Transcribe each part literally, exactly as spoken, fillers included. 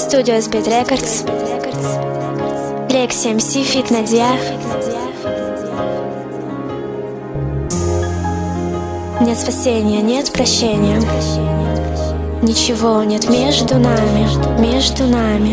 Studio эс бит Records. Лекси эм си, Фит Надья. Нет спасения, нет прощения. Ничего нет между нами, между нами.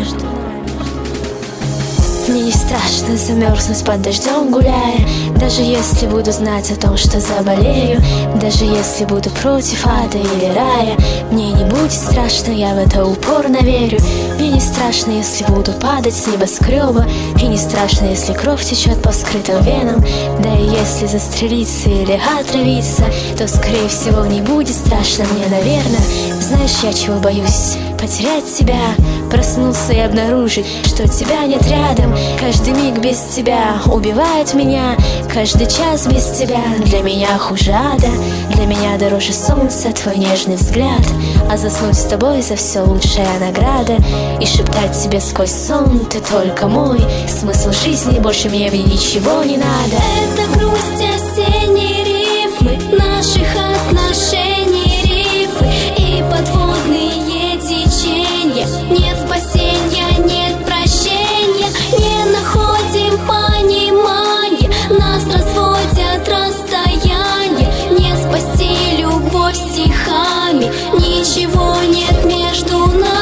Мне не страшно замерзнуть под дождем гуляя, даже если буду знать о том, что заболею, даже если буду против ада или рая. Мне не будет страшно, я в это упорно верю. Мне не страшно, если буду падать с небоскреба, и не страшно, если кровь течет по вскрытым венам. Да и если застрелиться или отравиться, то, скорее всего, не будет страшно мне, наверное. Знаешь, я чего боюсь? Потерять тебя, проснуться и обнаружить, что тебя нет рядом. Каждый миг без тебя убивает меня, каждый час без тебя для меня хуже ада. Для меня дороже солнца твой нежный взгляд, а заснуть с тобой за все лучшая награда. И шептать тебе сквозь сон: ты только мой, смысл жизни, больше мне в ней ничего не надо. Это грусть осенней рифмы наших отношений, рифы и подводные течения. Нет спасения, нет прощения, не находим понимания, нас разводят расстояние. Не спасти любовь стихами, ничего нет между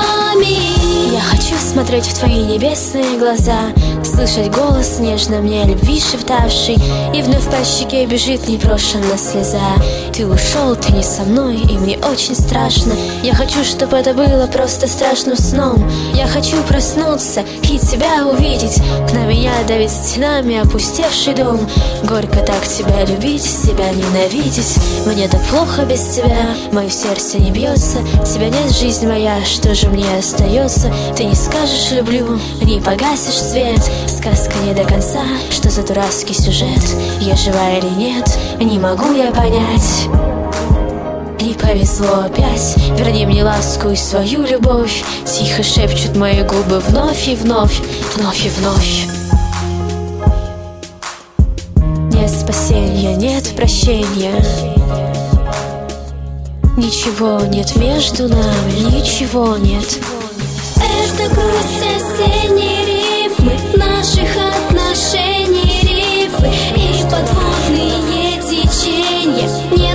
нами. Я хочу смотреть в твои небесные глаза, слышать голос нежно мне любви шептавший, и вновь по щеке бежит непрошенная слеза. Ты ушел, ты не со мной, и мне очень страшно. Я хочу, чтобы это было просто страшным сном. Я хочу проснуться и тебя увидеть, на меня давит стенами опустевший дом. Горько так тебя любить, себя ненавидеть. Мне так плохо без тебя, мое сердце не бьется. Тебя нет, жизнь моя, что же мне остается? Ты не скажешь люблю, не погасишь свет. Сказка не до конца, что за дурацкий сюжет? Я жива или нет, не могу я понять. Не повезло опять, верни мне ласку и свою любовь. Тихо шепчут мои губы вновь и вновь, вновь и вновь. Нет спасения, нет прощения, ничего нет между нами, ничего нет. Это грусть осенней рифмы наших отношений, рифы и подводные течения.